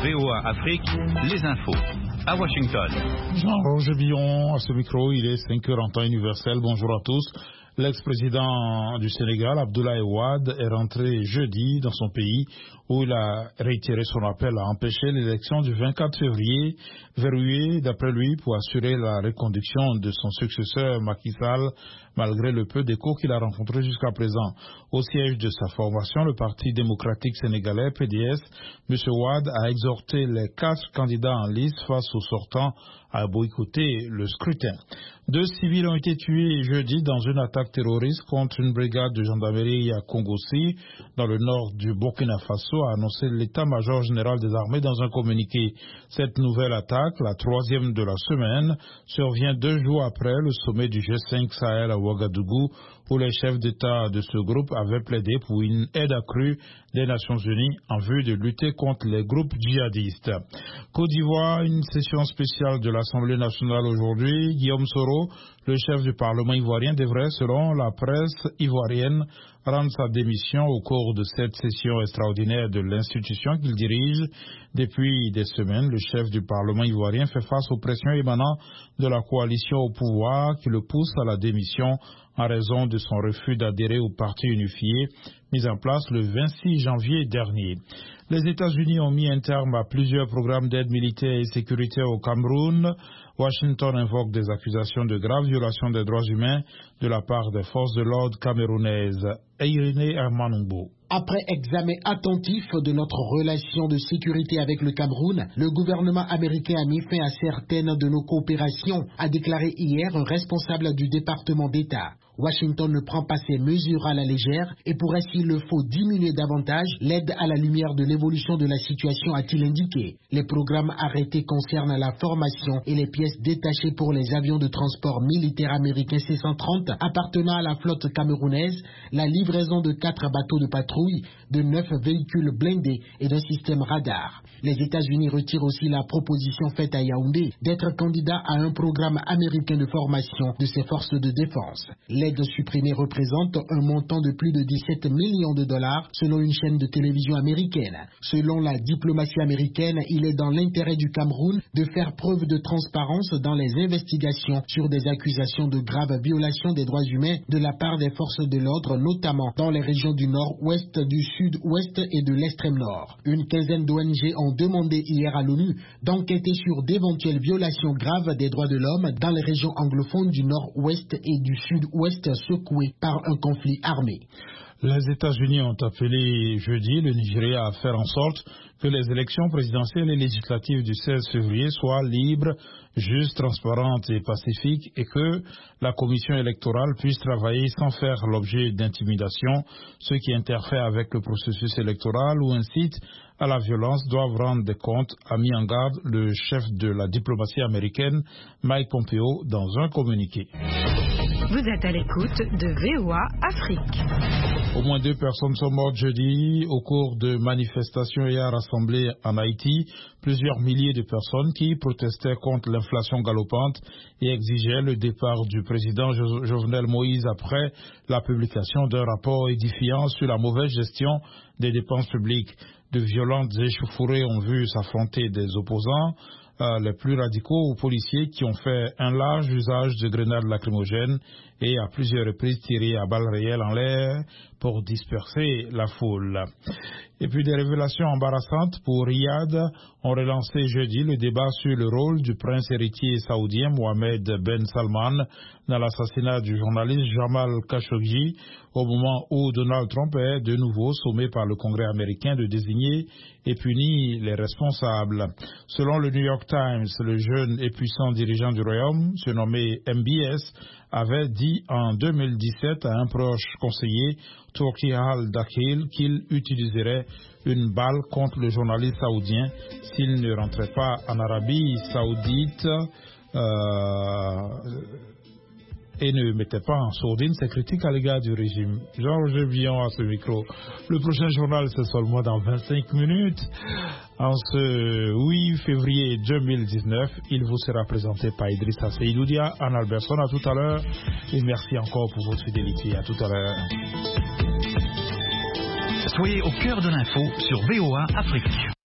VOA Afrique, les infos. À Washington. Jean-Roger Billon, à ce micro, il est 5h en temps universel. Bonjour à tous. L'ex-président du Sénégal, Abdoulaye Wade, est rentré jeudi dans son pays où il a réitéré son appel à empêcher l'élection du 24 février, verrouillée d'après lui pour assurer la reconduction de son successeur Macky Sall, malgré le peu d'écho qu'il a rencontré jusqu'à présent. Au siège de sa formation, le Parti démocratique sénégalais, PDS, M. Wade a exhorté les 4 candidats en liste face aux sortants à boycotter le scrutin. 2 civils ont été tués jeudi dans une attaque terroriste contre une brigade de gendarmerie à Kongossi, dans le nord du Burkina Faso, a annoncé l'état-major général des armées dans un communiqué. Cette nouvelle attaque, la 3e de la semaine, survient 2 jours après le sommet du G5 Sahel à Ouagadougou, où les chefs d'État de ce groupe avaient plaidé pour une aide accrue des Nations Unies en vue de lutter contre les groupes djihadistes. Côte d'Ivoire, une session spéciale de l'Assemblée nationale aujourd'hui. Guillaume Soro, le chef du Parlement ivoirien, devrait, selon la presse ivoirienne, rendre sa démission au cours de cette session extraordinaire de l'institution qu'il dirige. Depuis des semaines, le chef du Parlement ivoirien fait face aux pressions émanant de la coalition au pouvoir qui le pousse à la démission en raison de son refus d'adhérer au parti unifié mis en place le 26 janvier dernier. Les États-Unis ont mis un terme à plusieurs programmes d'aide militaire et sécuritaire au Cameroun. Washington invoque des accusations de graves violations des droits humains de la part des forces de l'ordre camerounaises. Irénée Hermanumbo. Après examen attentif de notre relation de sécurité avec le Cameroun, le gouvernement américain a mis fin à certaines de nos coopérations, a déclaré hier un responsable du département d'État. Washington ne prend pas ces mesures à la légère et pourrait, s'il le faut, diminuer davantage l'aide à la lumière de l'évolution de la situation, a-t-il indiqué. Les programmes arrêtés concernent la formation et les pièces détachées pour les avions de transport militaires américains C-130 appartenant à la flotte camerounaise, la livraison de 4 bateaux de patrouille, de 9 véhicules blindés et d'un système radar. Les États-Unis retirent aussi la proposition faite à Yaoundé d'être candidat à un programme américain de formation de ses forces de défense. L'aide supprimée représente un montant de plus de 17 millions de dollars selon une chaîne de télévision américaine. Selon la diplomatie américaine, il est dans l'intérêt du Cameroun de faire preuve de transparence dans les investigations sur des accusations de graves violations des droits humains de la part des forces de l'ordre, notamment dans les régions du nord-ouest, du sud-ouest et de l'extrême nord. Une quinzaine d'ONG ont demandé hier à l'ONU d'enquêter sur d'éventuelles violations graves des droits de l'homme dans les régions anglophones du nord-ouest et du sud-ouest secouées par un conflit armé. Les États-Unis ont appelé jeudi le Nigeria à faire en sorte que les élections présidentielles et législatives du 16 février soient libres, justes, transparentes et pacifiques et que la commission électorale puisse travailler sans faire l'objet d'intimidation. Ceux qui interfèrent avec le processus électoral ou incitent à la violence doivent rendre des comptes, a mis en garde le chef de la diplomatie américaine, Mike Pompeo, dans un communiqué. Vous êtes à l'écoute de VOA Afrique. Au moins 2 personnes sont mortes jeudi au cours de manifestations hier rassemblées en Haïti. Plusieurs milliers de personnes qui protestaient contre l'inflation galopante et exigeaient le départ du président Jovenel Moïse après la publication d'un rapport édifiant sur la mauvaise gestion des dépenses publiques. De violentes échauffourées ont vu s'affronter des opposants, les plus radicaux aux policiers qui ont fait un large usage de grenades lacrymogènes et à plusieurs reprises tiré à balles réelles en l'air pour disperser la foule. Et puis des révélations embarrassantes pour Riyad ont relancé jeudi le débat sur le rôle du prince héritier saoudien Mohamed Ben Salman dans l'assassinat du journaliste Jamal Khashoggi au moment où Donald Trump est de nouveau sommé par le Congrès américain de désigner et punir les responsables. Selon le New York Times, le jeune et puissant dirigeant du royaume, surnommé MBS, avait dit en 2017 à un proche conseiller, Turki al-Dakhil, qu'il utiliserait une balle contre le journaliste saoudien s'il ne rentrait pas en Arabie saoudite et ne mettait pas en sourdine ses critiques à l'égard du régime. Georges Billon à ce micro. Le prochain journal, c'est seulement dans 25 minutes. En ce 8 février 2019, il vous sera présenté par Idrissa Seydoudia, Anne Alberson. À tout à l'heure. Et merci encore pour votre fidélité. À tout à l'heure. Soyez au cœur de l'info sur VOA Afrique.